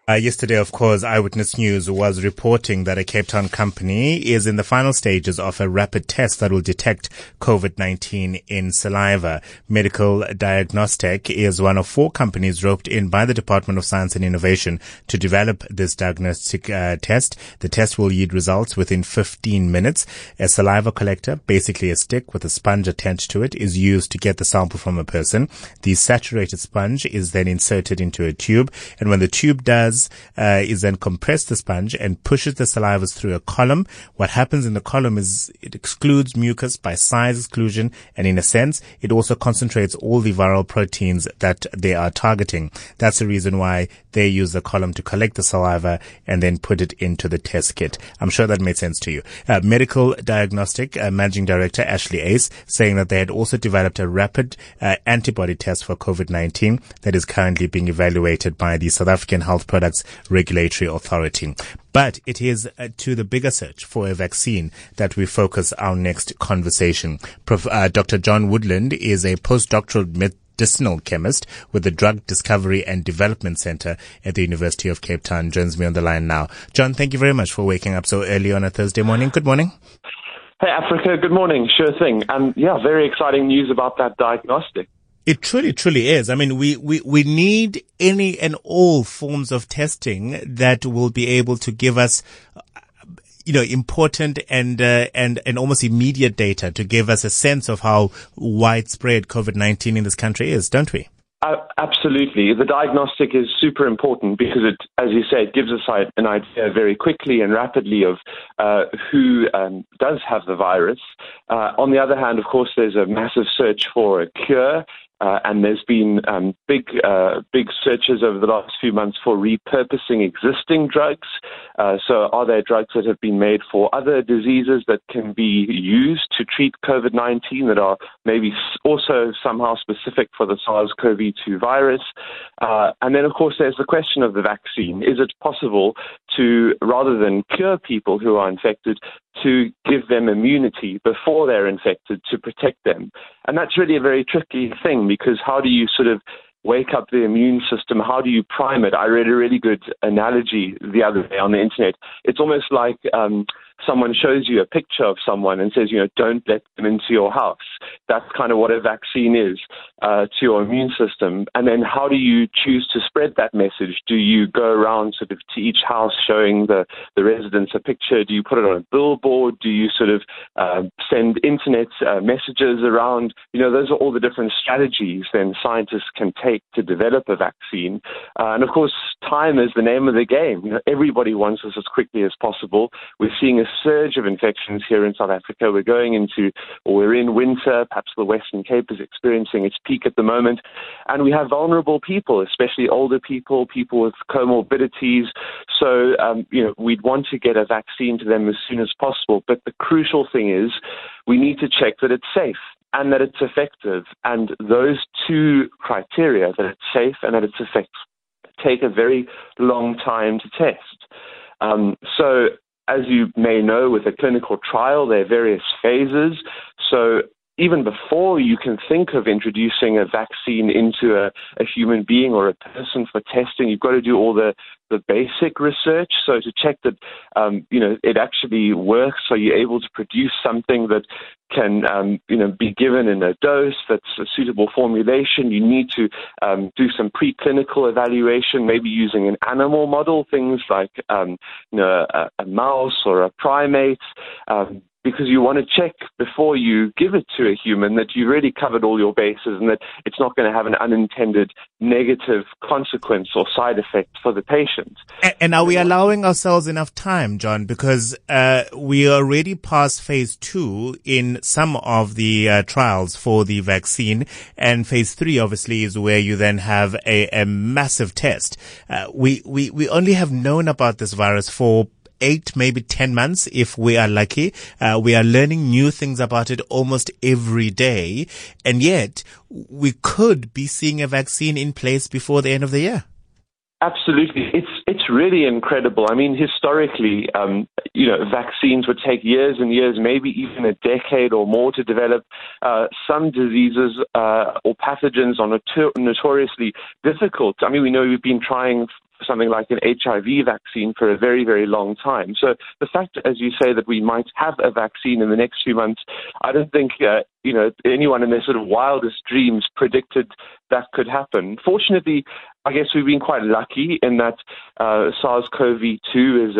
Yesterday, of course, Eyewitness News was reporting that a Cape Town company is in the final stages of a rapid test that will detect COVID-19 in saliva. Medical Diagnostic is one of 4 companies roped in by the Department of Science and Innovation to develop this diagnostic test. The test will yield results within 15 minutes. A saliva collector, basically a stick with a sponge attached to it, is used to get the sample from a person. The saturated sponge is then inserted into a tube, and when the tube is then compressed the sponge and pushes the salivas through a column. What happens in the column is it excludes mucus by size exclusion, and in a sense, it also concentrates all the viral proteins that they are targeting. That's the reason why they use the column to collect the saliva and then put it into the test kit. I'm sure that made sense to you. Medical Diagnostic Managing Director Ashley Ace saying that they had also developed a rapid antibody test for COVID-19 that is currently being evaluated by the South African Health Products Regulatory Authority. But it is to the bigger search for a vaccine that we focus our next conversation. Dr. John Woodland is a postdoctoral medicinal chemist with the Drug Discovery and Development Center at the University of Cape Town. Joins me on the line now. John, thank you very much for waking up so early on a Thursday morning. Good morning. Hey, Africa. Good morning. Sure thing. And very exciting news about that diagnostic. It truly is. I mean, we need any and all forms of testing that will be able to give us, important and almost immediate data to give us a sense of how widespread COVID-19 in this country is, don't we? Absolutely. The diagnostic is super important because it, as you say, it gives us an idea very quickly and rapidly of who does have the virus. On the other hand, of course, there's a massive search for a cure. And there's been big searches over the last few months for repurposing existing drugs. So are there drugs that have been made for other diseases that can be used to treat COVID-19 that are maybe also somehow specific for the SARS-CoV-2 virus? And then, of course, there's the question of the vaccine. Is it possible to, rather than cure people who are infected, to give them immunity before they're infected to protect them? And that's really a very tricky thing because how do you sort of wake up the immune system? How do you prime it? I read a really good analogy the other day on the internet. It's almost like someone shows you a picture of someone and says, don't let them into your house. That's kind of what a vaccine is to your immune system. And then how do you choose to spread that message? Do you go around sort of to each house showing the residents a picture? Do you put it on a billboard? Do you sort of send internet messages around? Those are all the different strategies then scientists can take to develop a vaccine. And of course, time is the name of the game. Everybody wants this as quickly as possible. We're seeing a surge of infections here in South Africa. We're in winter. Perhaps the Western Cape is experiencing its peak at the moment. And we have vulnerable people, especially older people, people with comorbidities. So, we'd want to get a vaccine to them as soon as possible. But the crucial thing is we need to check that it's safe and that it's effective. And those two criteria, that it's safe and that it's effective, take a very long time to test. So as you may know, with a clinical trial, there are various phases. So even before you can think of introducing a vaccine into a human being or a person for testing, you've got to do all the basic research. So to check that, it actually works. So you're able to produce something that can, be given in a dose that's a suitable formulation. You need to do some preclinical evaluation, maybe using an animal model, things like, a mouse or a primate. Because you want to check before you give it to a human that you've really covered all your bases and that it's not going to have an unintended negative consequence or side effect for the patient. And are we allowing ourselves enough time, John? Because we are already past phase 2 in some of the trials for the vaccine, and phase 3 obviously is where you then have a massive test. We only have known about this virus for 8, maybe 10 months if we are lucky. We are learning new things about it almost every day. And yet we could be seeing a vaccine in place before the end of the year. Absolutely. It's really incredible. I mean, historically, vaccines would take years and years, maybe even a decade or more to develop. Some diseases or pathogens are notoriously difficult. I mean, we know we've been trying something like an HIV vaccine for a very, very long time. So the fact, as you say, that we might have a vaccine in the next few months, I don't think anyone in their sort of wildest dreams predicted that could happen. Fortunately, I guess we've been quite lucky in that SARS-CoV-2 is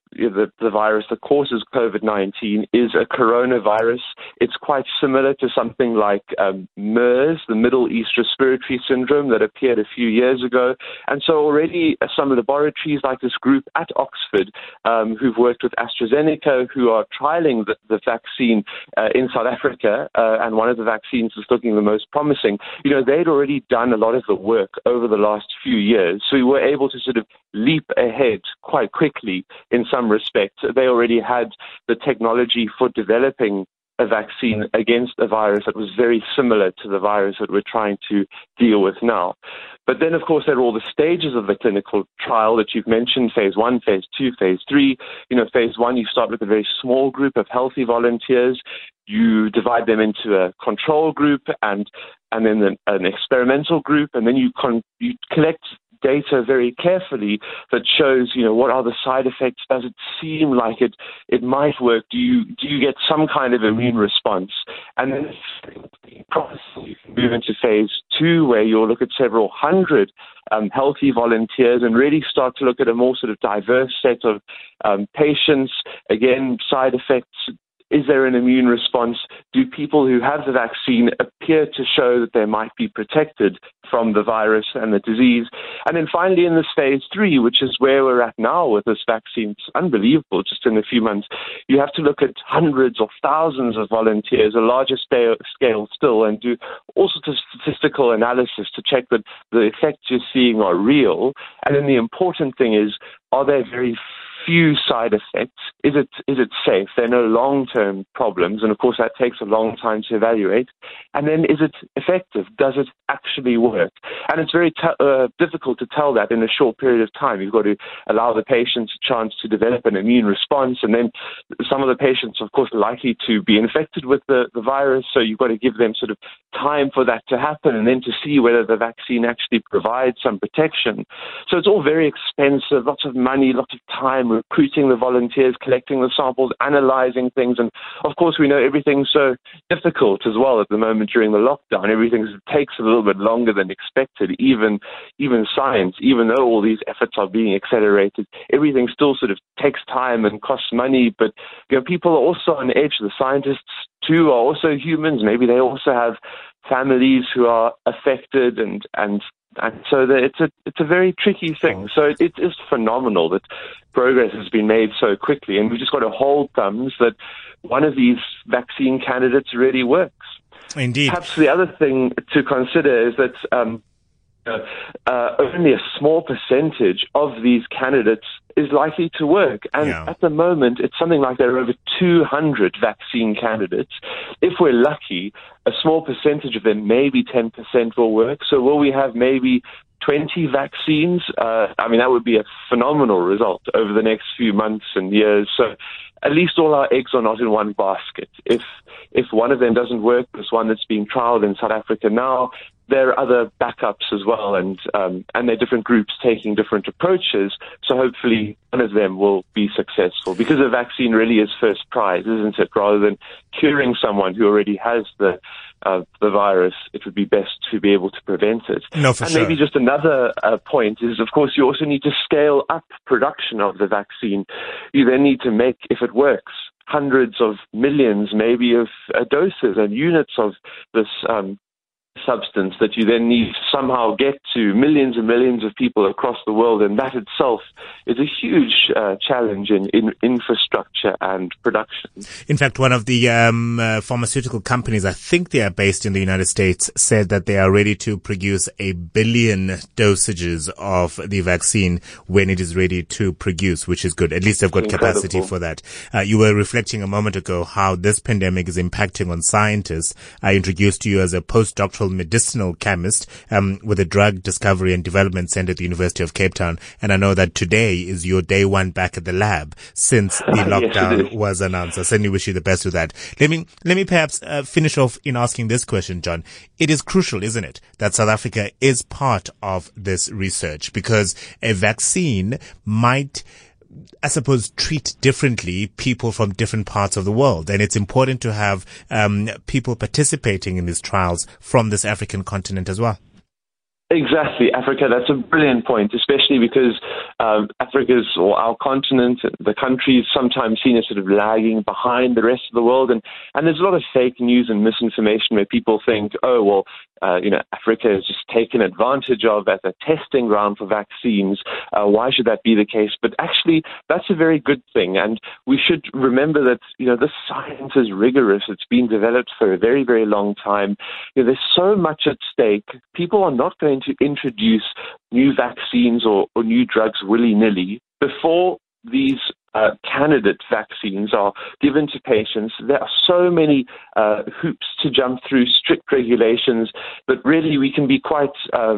the virus that causes COVID-19 is a coronavirus. It's quite similar to something like MERS, the Middle East Respiratory Syndrome, that appeared a few years ago. And so already some laboratories like this group at Oxford who've worked with AstraZeneca, who are trialing the vaccine in South Africa, and one of the vaccines is looking the most promising. They'd already done a lot of the work over the last few years, so we were able to sort of leap ahead quite quickly in some respects. They already had the technology for developing a vaccine against a virus that was very similar to the virus that we're trying to deal with now. But then, of course, there are all the stages of the clinical trial that you've mentioned, phase 1, phase 2, phase 3. Phase 1, you start with a very small group of healthy volunteers. You divide them into a control group and then an experimental group, and then you collect data very carefully that shows, what are the side effects? Does it seem like it might work? Do you get some kind of immune response? And then you can move into phase 2, where you'll look at several hundred healthy volunteers and really start to look at a more sort of diverse set of patients. Again, side effects. Is there an immune response? Do people who have the vaccine appear to show that they might be protected from the virus and the disease? And then finally in this phase 3, which is where we're at now with this vaccine, it's unbelievable, just in a few months, you have to look at hundreds or thousands of volunteers, a larger scale still, and do all sorts of statistical analysis to check that the effects you're seeing are real. And then the important thing is, are there very few side effects? Is it safe? There are no long-term problems, and of course that takes a long time to evaluate. And then, is it effective? Does it actually work? And it's very difficult to tell that in a short period of time. You've got to allow the patients a chance to develop an immune response, and then some of the patients, of course, are likely to be infected with the virus, so you've got to give them sort of time for that to happen, and then to see whether the vaccine actually provides some protection. So it's all very expensive, lots of money, lots of time, recruiting the volunteers, collecting the samples, analyzing things. And of course, we know everything's so difficult as well at the moment during the lockdown. Everything takes a little bit longer than expected. Even science, even though all these efforts are being accelerated, everything still sort of takes time and costs money. But people are also on edge. The scientists too are also humans. Maybe they also have families who are affected, and so it's a very tricky thing. So it is phenomenal that progress has been made so quickly, and we've just got to hold thumbs that one of these vaccine candidates really works. Indeed. Perhaps the other thing to consider is that only a small percentage of these candidates is likely to work. And at the moment, it's something like there are over 200 vaccine candidates. If we're lucky, a small percentage of them, maybe 10%, will work. So will we have maybe 20 vaccines? That would be a phenomenal result over the next few months and years. So at least all our eggs are not in one basket. If one of them doesn't work, there's one that's being trialed in South Africa now. There are other backups as well, and there are different groups taking different approaches. So hopefully one of them will be successful, because a vaccine really is first prize, isn't it? Rather than curing someone who already has the virus, it would be best to be able to prevent it. No, for sure. Maybe just another point is, of course, you also need to scale up production of the vaccine. You then need to make, if it works, hundreds of millions, maybe, of doses and units of this substance that you then need to somehow get to millions and millions of people across the world, and that itself is a huge challenge in infrastructure and production. In fact, one of the pharmaceutical companies, I think they are based in the United States, said that they are ready to produce 1 billion dosages of the vaccine when it is ready to produce, which is good. At least they've got capacity for that. You were reflecting a moment ago how this pandemic is impacting on scientists. I introduced you as a postdoctoral medicinal chemist with the Drug Discovery and Development Center at the University of Cape Town. And I know that today is your day one back at the lab since the lockdown was announced. I certainly wish you the best with that. Let me perhaps finish off in asking this question, John. It is crucial, isn't it, that South Africa is part of this research, because a vaccine might, I suppose, treat differently people from different parts of the world. And it's important to have people participating in these trials from this African continent as well. Exactly, Africa. That's a brilliant point, especially because Africa's, or our continent, the country is sometimes seen as sort of lagging behind the rest of the world. And there's a lot of fake news and misinformation where people think, oh, well, Africa is just taken advantage of as a testing ground for vaccines. Why should that be the case? But actually, that's a very good thing. And we should remember that, this science is rigorous. It's been developed for a very, very long time. There's so much at stake. People are not going to introduce new vaccines or new drugs willy-nilly before these candidate vaccines are given to patients. There are so many hoops to jump through, strict regulations, but really we can be quite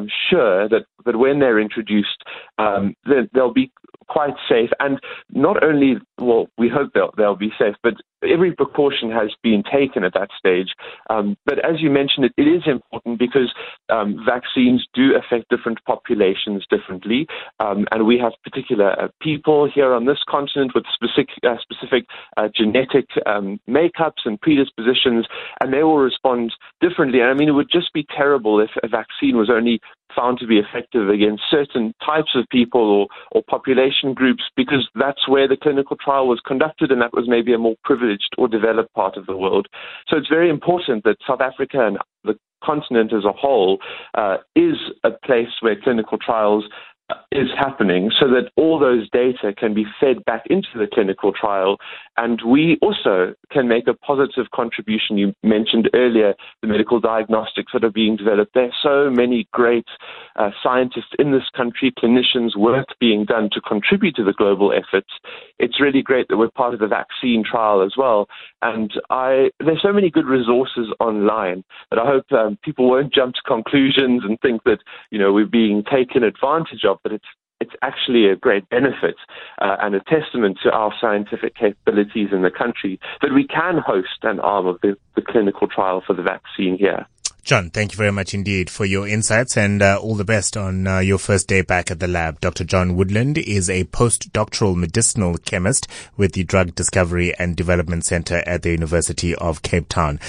sure that when they're introduced, they'll be quite safe. And not only, well, we hope they'll be safe, but every precaution has been taken at that stage. But as you mentioned, it is important because vaccines do affect different populations differently. And we have particular people here on this continent with specific genetic makeups and predispositions, and they will respond differently. And I mean, it would just be terrible if a vaccine was only found to be effective against certain types of people or population groups, because that's where the clinical trial was conducted, and that was maybe a more privileged or developed part of the world. So it's very important that South Africa and the continent as a whole is a place where clinical trials is happening, so that all those data can be fed back into the clinical trial, and we also can make a positive contribution. You mentioned earlier the medical diagnostics that are being developed. There are so many great scientists in this country, clinicians, work being done to contribute to the global efforts. It's really great that we're part of the vaccine trial as well, and there's so many good resources online that I hope people won't jump to conclusions and think that we're being taken advantage of. But it's actually a great benefit and a testament to our scientific capabilities in the country that we can host an arm of the clinical trial for the vaccine here. John, thank you very much indeed for your insights, and all the best on your first day back at the lab. Dr. John Woodland is a postdoctoral medicinal chemist with the Drug Discovery and Development Center at the University of Cape Town.